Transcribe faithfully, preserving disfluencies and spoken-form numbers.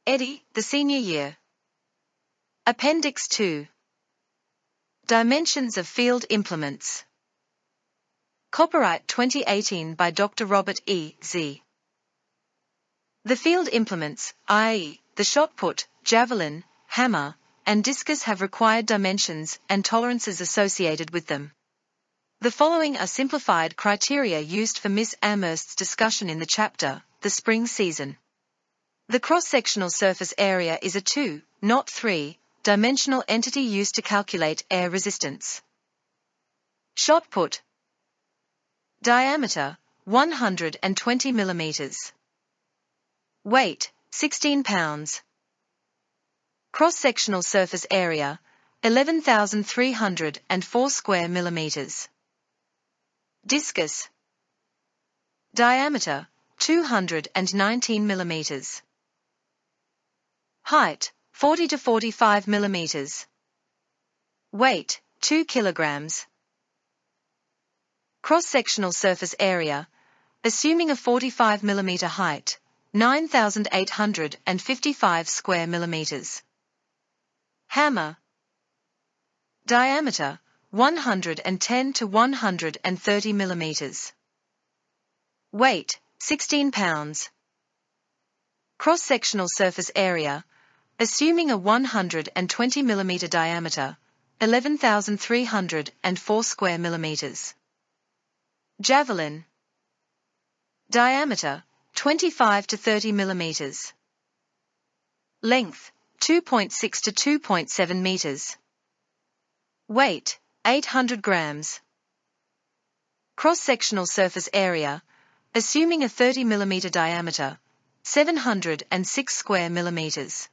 Eddy, the Senior Year. Appendix two. Dimensions of Field Implements. Copyright twenty eighteen by Doctor Robert E. Z. The field implements, that is, the shot put, javelin, hammer, and discus have required dimensions and tolerances associated with them. The following are simplified criteria used for Miss Amherst's discussion in the chapter, The Spring Season. The cross-sectional surface area is a two, not three, dimensional entity used to calculate air resistance. Shot put. Diameter, one hundred twenty millimeters. Weight, sixteen pounds. Cross-sectional surface area, eleven thousand three hundred four square millimeters. Discus. Diameter, two hundred nineteen millimeters. Height, forty to forty-five millimeters. Weight, two kilograms. Cross-sectional surface area, assuming a forty-five millimeter height, nine thousand eight hundred fifty-five square millimeters. Hammer. Diameter, one hundred ten to one hundred thirty millimeters. Weight, sixteen pounds. Cross-sectional surface area, assuming a one hundred twenty millimeter diameter, eleven thousand three hundred four square millimeters. Javelin. Diameter, twenty-five to thirty millimeters. Length, two point six to two point seven meters. Weight, eight hundred grams. Cross-sectional surface area, assuming a thirty millimeter diameter, seven hundred six square millimeters.